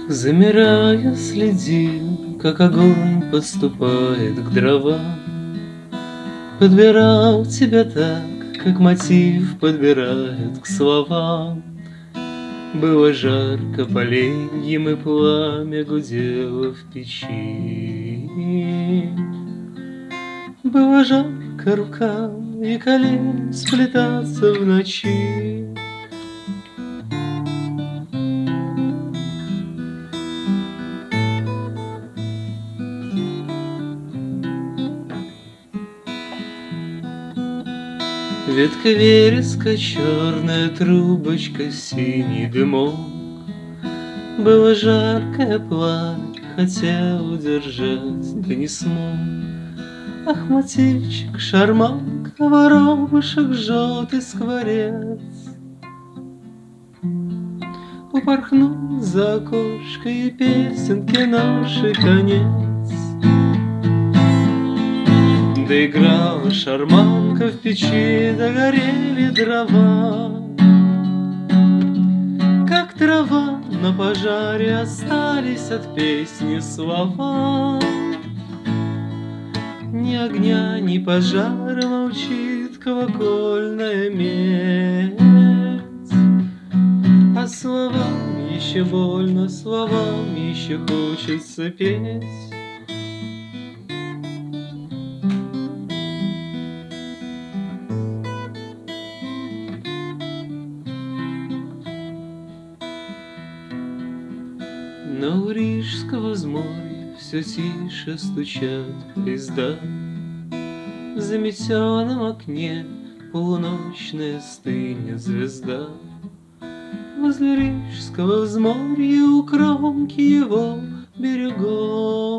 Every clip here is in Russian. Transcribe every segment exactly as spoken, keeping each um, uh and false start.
Замирая, следил, как огонь подступает к дровам. Подбирал тебя так, как мотив подбирает к словам. Было жарко поленьем, и пламя гудело в печи. Было жарко рукам и колен сплетаться в ночи. Ветка вереска, черная трубочка, синий дымок. Было жаркое пламя, хотел удержать, да не смог. Ах, мотивчик, шарманка, воробушек, желтый скворец упорхнул за окошко, и песенки нашей конец. Доиграла шарманка в печи, догорели дрова. Как трава на пожаре остались от песни слова. Ни огня, ни пожара, молчит колокольная медь. А словам еще больно, словам еще хочется петь. Но у рижского взморья все тише стучат поезда. В заметенном окне полуночная стынет звезда. Возле рижского взморья у кромки его берегов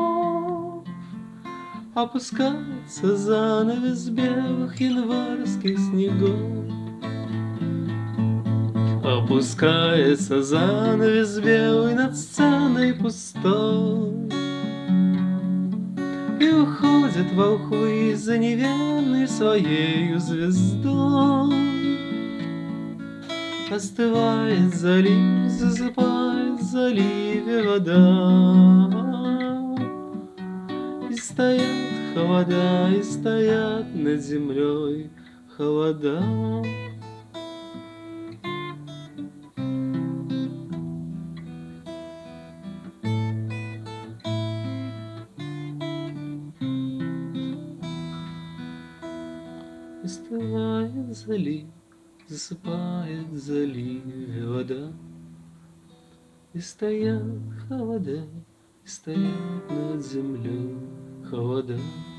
опускается занавес белых январских снегов. Опускается занавес белый над сценой пустой, и уходят волхвы за неверной своею звездой. Остывает залив, засыпает в заливе вода, и стоят холода, и стоят над землей холода. Остывает залив, засыпает в заливе вода, и стоят холода, и стоят над землей холода.